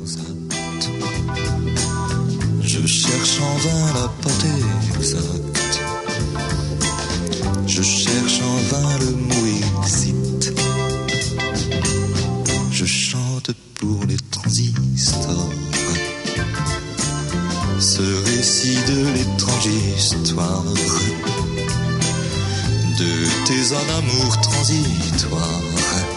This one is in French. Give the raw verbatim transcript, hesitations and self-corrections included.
glyphosate. Je cherche en vain la portée exacte. Je cherche en vain le mot exit. Je chante pour les transistors ce récit de l'étrange histoire de tes en amour transitoire.